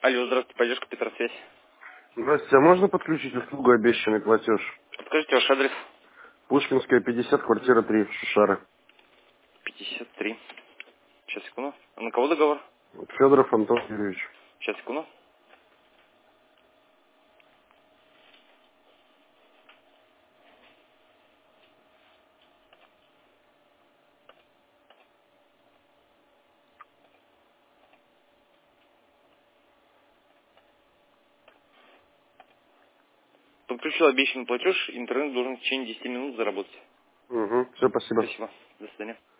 Алло, здравствуйте, поддержка Петросвязь. Здравствуйте, а можно подключить услугу обещанный платеж? Подскажите ваш адрес. Пушкинская, 50, квартира 3, Шушары. 53. Сейчас, секунду. А на кого договор? Федоров Антон Юрьевич. Сейчас, секунду. Подключил обещанный платеж, интернет должен в течение 10 минут заработать. Угу, все, спасибо. Спасибо. До свидания.